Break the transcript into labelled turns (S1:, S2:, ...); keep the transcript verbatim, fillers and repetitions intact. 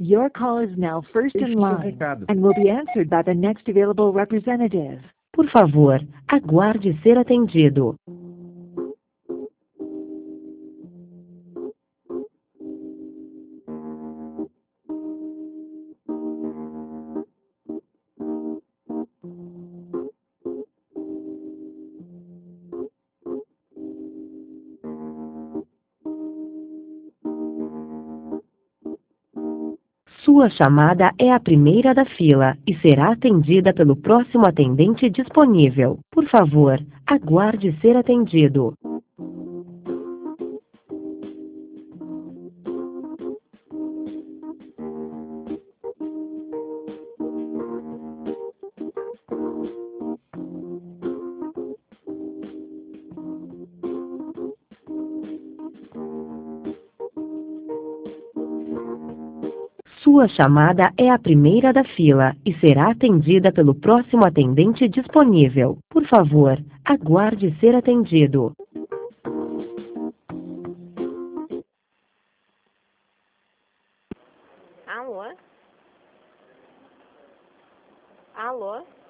S1: Your call is now first in
S2: Este é o
S1: line
S2: recado.
S1: and will be answered by the next available representative.
S3: Por favor, aguarde ser atendido. Sua chamada é a primeira da fila e será atendida pelo próximo atendente disponível. Por favor, aguarde ser atendido. Sua chamada é a primeira da fila e será atendida pelo próximo atendente disponível. Por favor, aguarde ser atendido.
S4: Alô? Alô?